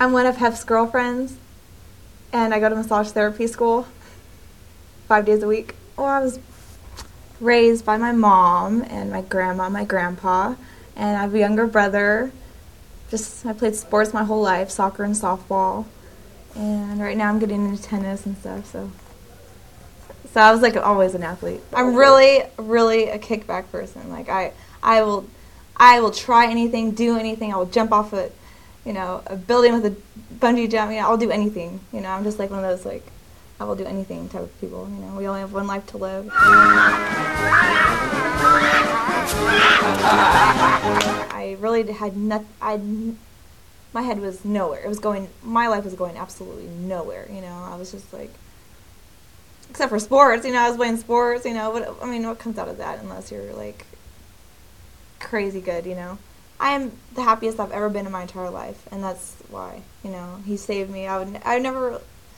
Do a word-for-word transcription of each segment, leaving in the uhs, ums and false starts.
I'm one of Hef's girlfriends, and I go to massage therapy school five days a week. Well, I was raised by my mom and my grandma, my grandpa, and I have a younger brother. Just I played sports my whole life, soccer and softball, and right now I'm getting into tennis and stuff. So, so I was like always an athlete. I'm really, really a kickback person. Like I, I will, I will try anything, do anything. I will jump off a, you know, a building with a bungee jump. You know, I'll do anything. You know, I'm just like one of those like, I will do anything type of people. You know, we only have one life to live. I really had nothing. I, my head was nowhere. It was going. My life was going absolutely nowhere. You know, I was just like, except for sports. You know, I was playing sports. You know, what I mean, what comes out of that unless you're like crazy good. You know, I am the happiest I've ever been in my entire life, and that's why. You know, he saved me. I would. I never.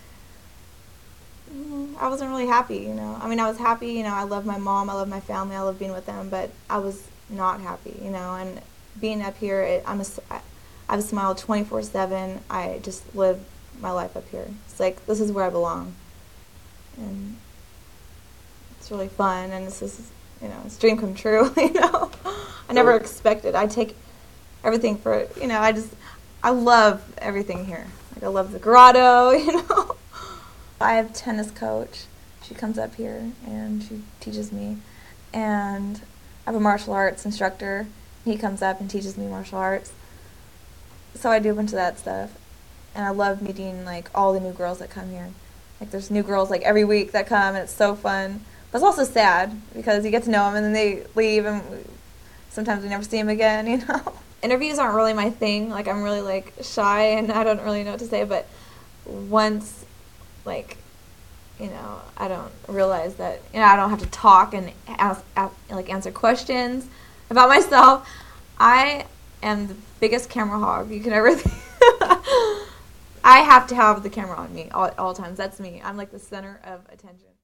I wasn't really happy, you know. I mean, I was happy, you know. I love my mom, I love my family, I love being with them, but I was not happy, you know. And being up here, it, I'm a, I, I've smiled twenty-four seven. I just live my life up here. It's like this is where I belong, and it's really fun. And this is, you know, it's a dream come true. You know, I never expected. I take everything for, you know. I just, I love everything here. Like I love the grotto, you know. I have a tennis coach. She comes up here and she teaches me. And I have a martial arts instructor. He comes up and teaches me martial arts. So I do a bunch of that stuff. And I love meeting like all the new girls that come here. Like there's new girls like every week that come and it's so fun. But it's also sad because you get to know them and then they leave and we, sometimes we never see them again, you know. Interviews aren't really my thing. Like I'm really like shy and I don't really know what to say. But once like, you know, I don't realize that, you know, I don't have to talk and ask, ask, like answer questions about myself. I am the biggest camera hog you can ever think. I have to have the camera on me all, all times. That's me. I'm like the center of attention.